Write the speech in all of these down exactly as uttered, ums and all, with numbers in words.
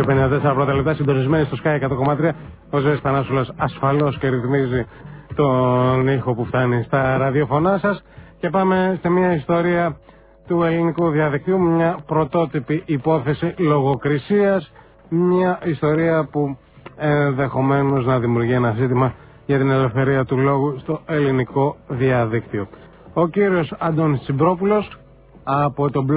πενήντα τέσσερα πρώτα λεπτά, συντονισμένοι στο Sky εκατό κόμμα τρία. Ο Ζέστης Θανάσουλας ασφαλώς και ρυθμίζει τον ήχο που φτάνει στα ραδιοφωνά σας. Και πάμε σε μια ιστορία του ελληνικού διαδικτύου, μια πρωτότυπη υπόθεση λογοκρισίας, μια ιστορία που ενδεχομένως να δημιουργεί ένα ζήτημα για την ελευθερία του λόγου στο ελληνικό διαδίκτυο. Ο κύριος Αντώνης Τσιμπρόπουλος από το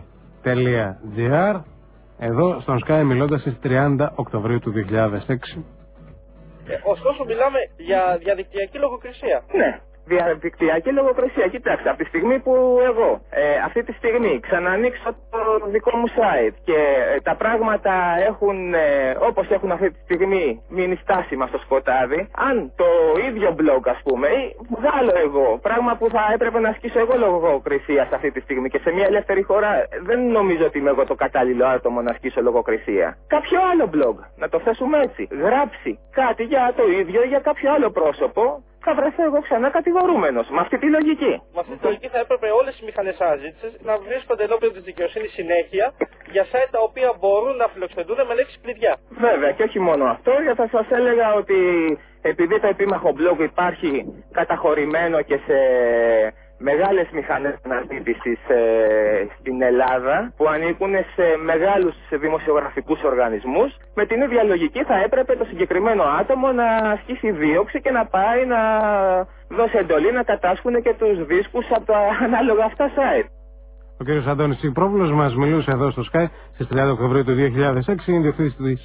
blogme.gr εδώ στον Sky, μιλώντας στις τριάντα Οκτωβρίου του δύο χιλιάδες έξι. Ε, ωστόσο μιλάμε για διαδικτυακή λογοκρισία. Ναι. Διαδικτυακή λογοκρισία. Κοιτάξτε, από τη στιγμή που εγώ ε, αυτή τη στιγμή ξανανοίξω το δικό μου site και ε, τα πράγματα έχουν ε, όπως έχουν αυτή τη στιγμή μείνει στάσιμα στο σκοτάδι, αν το ίδιο blog, ας πούμε, ή βγάλω εγώ πράγμα που θα έπρεπε να ασκήσω εγώ λογοκρισία σε αυτή τη στιγμή και σε μια ελεύθερη χώρα, δεν νομίζω ότι είμαι εγώ το κατάλληλο άτομο να ασκήσω λογοκρισία. Κάποιο άλλο blog, να το θέσουμε έτσι, γράψει κάτι για το ίδιο ή για κάποιο άλλο πρόσωπο, θα βρεθώ εγώ ξανά κατηγορούμενος. Με αυτή τη λογική. Με αυτή τη λογική θα έπρεπε όλες οι μηχανές αναζήτησης να βρίσκονται ενώπιον της δικαιοσύνης συνέχεια για site τα οποία μπορούν να φιλοξενούνται με λέξη κλειδιά. Βέβαια, και όχι μόνο αυτό, γιατί θα σας έλεγα ότι επειδή το επίμαχο blog υπάρχει καταχωρημένο και σε μεγάλες μηχανές αναζήτησης ε, στην Ελλάδα που ανήκουν σε μεγάλους δημοσιογραφικούς οργανισμούς, με την ίδια λογική θα έπρεπε το συγκεκριμένο άτομο να ασκήσει δίωξη και να πάει να δώσει εντολή να κατάσχουν και τους δίσκους από τα ανάλογα αυτά site. Ο κ. Αντώνης Τσιπρόπουλος μας μιλούσε εδώ στο Sky στις τριάντα Οκτωβρίου του δύο χιλιάδες έξι, είναι διευθυντής της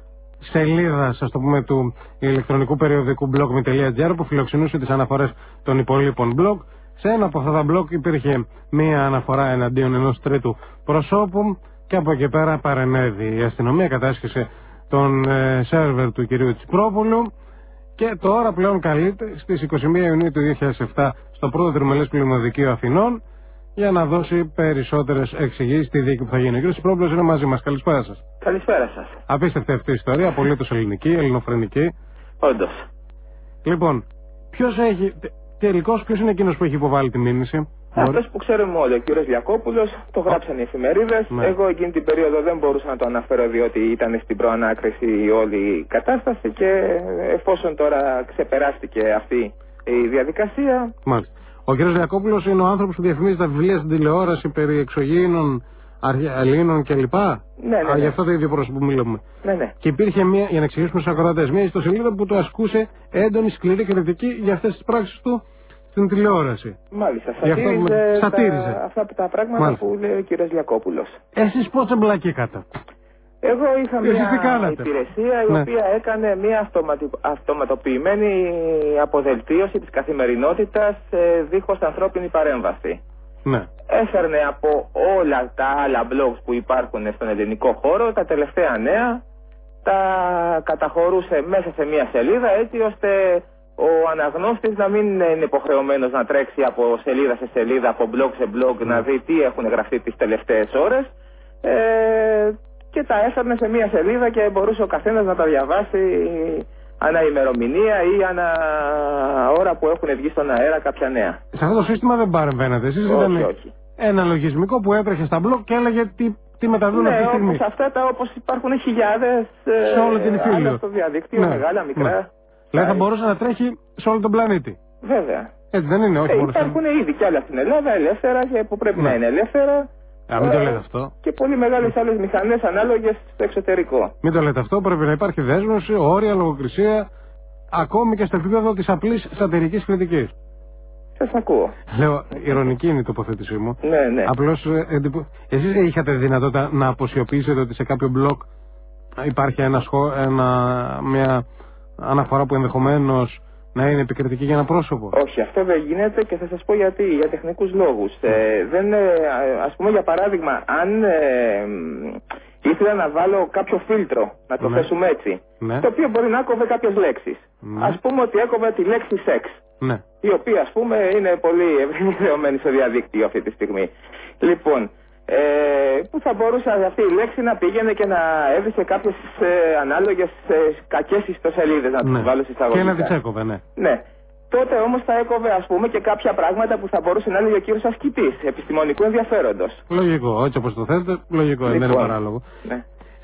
σελίδας, ας το πούμε, του ηλεκτρονικού περιοδικού blogme.gr που φιλοξενούσε τις αναφορές των υπολείπων blog. Σε ένα από αυτά τα blog υπήρχε μία αναφορά εναντίον ενός τρίτου προσώπου και από εκεί πέρα παρενέβη η αστυνομία, κατάσχεσε τον ε, σερβερ του κυρίου Τσιπρόπουλου και τώρα πλέον καλείται στις είκοσι μία Ιουνίου του δύο χιλιάδες επτά στο πρώτο τριμελές πλημμυδικείο Αθηνών για να δώσει περισσότερες εξηγήσεις στη δίκη που θα γίνει. Ο κύριος Τσιπρόπουλος είναι μαζί μας. Καλησπέρα σας. Καλησπέρα σας. Απίστευτη αυτή η ιστορία, απολύτως ελληνική, ελληνοφρενική. Όντως. Λοιπόν, ποιος έχει... Τελικώς, ποιος είναι εκείνος που έχει υποβάλει τη μήνυση? Αυτός που ξέρουμε όλοι, ο κύριος Διακόπουλος, το γράψαν οι εφημερίδες. Ναι. Εγώ εκείνη την περίοδο δεν μπορούσα να το αναφέρω διότι ήταν στην προανάκριση όλη η κατάσταση και εφόσον τώρα ξεπεράστηκε αυτή η διαδικασία. Μάλιστα. Ο κύριος Διακόπουλος είναι ο άνθρωπος που διαφημίζει τα βιβλία στην τηλεόραση περί εξωγήινων, Ελλήνων κλπ. Ναι, ναι, ναι. Α, γι' αυτό το ίδιο πρόσωπο που μιλούμε. Ναι, ναι. Και υπήρχε μια, για να εξηγήσουμε στους ακροατές, μια ιστοσελίδα που το ασκούσε έντονη σκληρή κριτική για αυτές τις πράξεις του στην τηλεόραση. Μάλιστα. Σατήριζε, αυτό, σατήριζε. Τα, αυτά τα πράγματα Μάλιστα. που λέει ο κύριος Διακόπουλος. Εσείς πώς εμπλακήκατε? Εγώ είχα μια υπηρεσία η ναι. οποία έκανε μια αυτοματι... αυτοματοποιημένη αποδελτίωση της καθημερινότητας ε, δίχως ανθρώπινη παρέμβαση. Ναι. Έφερνε από όλα τα άλλα blogs που υπάρχουν στον ελληνικό χώρο τα τελευταία νέα, τα καταχωρούσε μέσα σε μια σελίδα έτσι ώστε ο αναγνώστης να μην είναι υποχρεωμένος να τρέξει από σελίδα σε σελίδα, από blog σε blog, mm. να δει τι έχουν γραφτεί τις τελευταίες ώρες ε, και τα έφερνε σε μια σελίδα και μπορούσε ο καθένας να τα διαβάσει ανά ημερομηνία ή ανά ώρα που έχουν βγει στον αέρα κάποια νέα. Σε αυτό το σύστημα δεν παρεμβαίνετε. Εσείς όχι, ήταν όχι. ένα λογισμικό που έτρεχε στα blog και έλεγε τι, τι μεταδούν ναι, αυτή τη στιγμή. Όπως αυτά τα όπως υπάρχουν χιλιάδες σε όλη την υφήλιο στο διαδίκτυο, ναι. μεγάλα, μικρά. Ναι. Δηλαδή θα μπορούσε να τρέχει σε όλο τον πλανήτη. Βέβαια. Έτσι δεν είναι, όχι ε, μόνο υπάρχουν σε... ήδη κι άλλα στην Ελλάδα ελεύθερα και που πρέπει ναι. να είναι ελεύθερα. Α, μην το λέτε αυτό. Και πολύ μεγάλες άλλες μηχανές ανάλογες στο εξωτερικό. Μην το λέτε αυτό, πρέπει να υπάρχει δέσμευση, όρια, λογοκρισία, ακόμη και στο επίπεδο της απλής σατυρικής κριτικής. Σας ακούω. Λέω, ειρωνική είναι η τοποθέτησή μου. Ναι, ναι. Απλώς, εντυπω... εσείς είχατε δυνατότητα να αποσιωπήσετε ότι σε κάποιο blog υπάρχει ένα σχό... ένα... μια αναφορά που ενδεχομένως να είναι επικριτική για ένα πρόσωπο? Όχι, αυτό δεν γίνεται και θα σας πω γιατί. Για τεχνικούς λόγους. Mm. Ε, δεν, ε, ας πούμε για παράδειγμα, αν ε, ήθελα να βάλω κάποιο φίλτρο, να το ναι. θέσουμε έτσι, ναι. το οποίο μπορεί να έκοβε κάποιες λέξεις. Ναι. Ας πούμε ότι έκοβε τη λέξη σεξ. Ναι. Η οποία ας πούμε είναι πολύ ευρυδεωμένη στο διαδίκτυο αυτή τη στιγμή. Λοιπόν, ε, που θα μπορούσε αυτή η λέξη να πήγαινε και να έβρισε κάποιες ε, ανάλογες ε, κακές ιστοσελίδες, να τις ναι. βάλω συσταγωγικά. Και να τις έκοβε, ναι. Ναι. Τότε όμως θα έκοβε ας πούμε και κάποια πράγματα που θα μπορούσε να έλεγε ο κύριος ασκητής, επιστημονικού ενδιαφέροντος. Λογικό, έτσι όπως το θέλετε, λογικό, λοιπόν, είναι παράλογο. Ναι.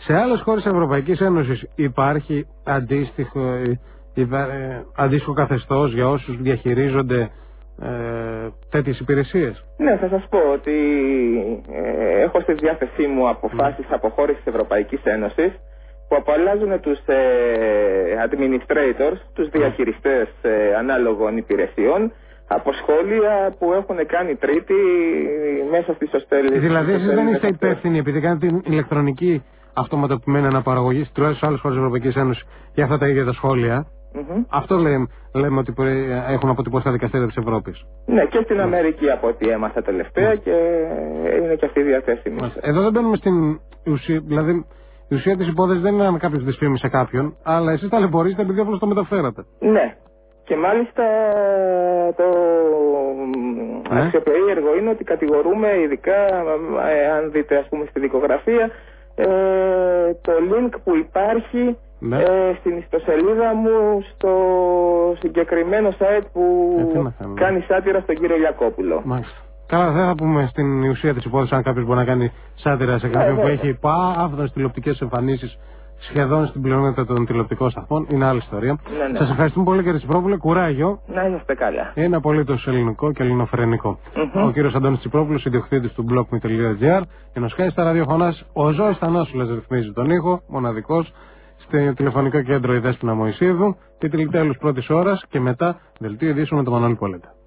Σε άλλες χώρες Ευρωπαϊκής Ένωσης υπάρχει αντίστοιχο, υπά, ε, αντίστοιχο καθεστώς για όσους διαχειρίζονται ε, τέτοιες υπηρεσίες? Ναι, θα σας πω ότι ε, έχω στη διάθεσή μου αποφάσεις mm. αποχώρησης της Ευρωπαϊκής Ένωσης που απαλλάζουν τους ε, administrators, τους διαχειριστές ε, ανάλογων υπηρεσιών από σχόλια που έχουν κάνει τρίτη μέσα στις σωστέλες. Δηλαδή εσείς δεν είστε υπεύθυνοι επειδή κάνετε την ηλεκτρονική αυτοματοποιημένη αναπαραγωγή τουλάχιστον σε άλλες χώρες της Ευρωπαϊκής Ένωσης για αυτά τα ίδια τα σχόλια? Mm-hmm. Αυτό λέμε, λέμε ότι έχουν αποτυπώσει τα δικαστήρια της Ευρώπης. Ναι, και στην Αμερική από ό,τι έμαθα τελευταία mm. και είναι και αυτή η διαθέσιμη. Εδώ δεν μπαίνουμε στην ουσία, δηλαδή η ουσία της υπόθεσης δεν είναι αν κάποιος δυσφήμισε κάποιον, αλλά εσείς ταλαιπωρήσετε επειδή απλώς το μεταφέρατε. Ναι. Και μάλιστα το ναι. αξιοπερίεργο είναι ότι κατηγορούμε, ειδικά ε, αν δείτε ας πούμε στη δικογραφία, ε, το link που υπάρχει ναι. ε, στην ιστοσελίδα μου στο συγκεκριμένο site που ε, κάνει σάτυρα στον κύριο Λιακόπουλο. Μάλιστα. Καλά, δεν θα πούμε στην ουσία της υπόθεσης αν κάποιος μπορεί να κάνει σάτυρα σε κάποιον ε, που έχει πάυδον τηλεοπτικές εμφανίσεις σχεδόν στην πλειονότητα των τηλεοπτικών σταθμών. Είναι άλλη ιστορία. Ναι, ναι. Σας ευχαριστούμε πολύ, κύριε Τσιπρόπουλε. Κουράγιο. Να είστε καλά. Είναι απολύτως ελληνικό και ελληνοφρενικό. Mm-hmm. Ο κύριος Αντώνης Τσιπρόπουλος, ιδιοκτήτης του blogme.gr, ενώ Sky στα ραδιοφωνάς. Ο Ζώης Θανάσουλας ρυθμίζει τον ήχο, μοναδικός, στο τηλεφωνικό κέντρο η Δέσποινα Μωυσίδου. Τίτλοι τέλους πρώτης ώρας και μετά δελτίο ειδήσεων με τον Μανώλη Πολέτα.